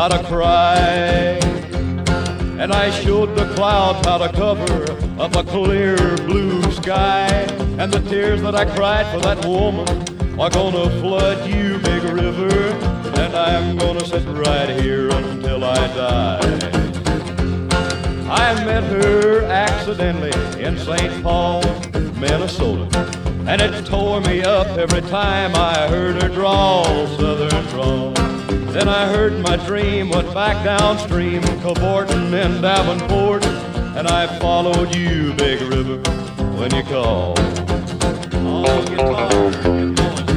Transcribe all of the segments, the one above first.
how to cry, and I showed the clouds how to cover up a clear blue sky. And the tears that I cried for that woman are gonna flood you, big river, and I'm gonna sit right here until I die. I met her accidentally in St. Paul, Minnesota, and it tore me up every time I heard her drawl, southern drawl. Then I heard my dream went back downstream, cavorting in Davenport, and I followed you, big river, when you called. Oh, guitar, get going.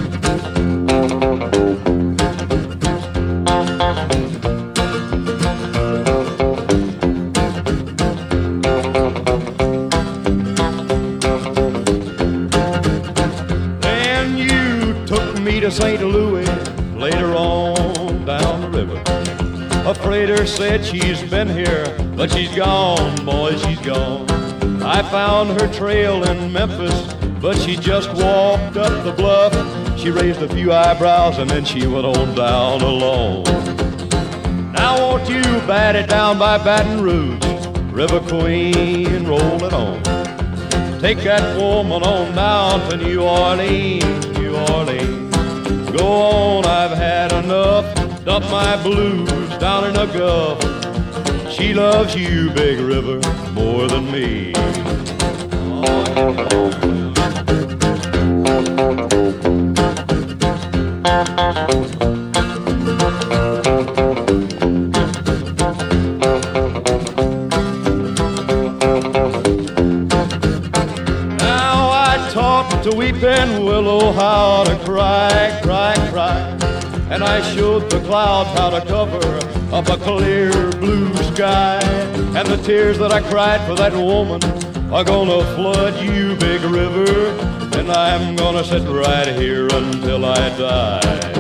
Then you took me to St. Louis, later on down the river. A freighter said she's been here, but she's gone, boy, she's gone. I found her trail in Memphis, but she just walked up the bluff. She raised a few eyebrows and then she went on down alone. Now won't you bat it down by Baton Rouge, River Queen, roll it on. Take that woman on down to New Orleans, New Orleans. Go on, I've had enough, dump my blues down in the Gulf. She loves you, big river, more than me. Now I taught to weeping willow how to cry, cry, cry, and I showed the clouds how to cover up a clear blue sky. And the tears that I cried for that woman are gonna flood you, big river, and I'm gonna sit right here until I die.